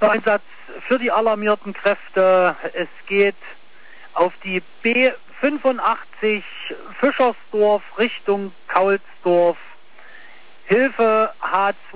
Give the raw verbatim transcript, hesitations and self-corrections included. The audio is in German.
Einsatz für die alarmierten Kräfte. Es geht auf die B fünfundachtzig Fischersdorf Richtung Kaulsdorf. Hilfe H zwei.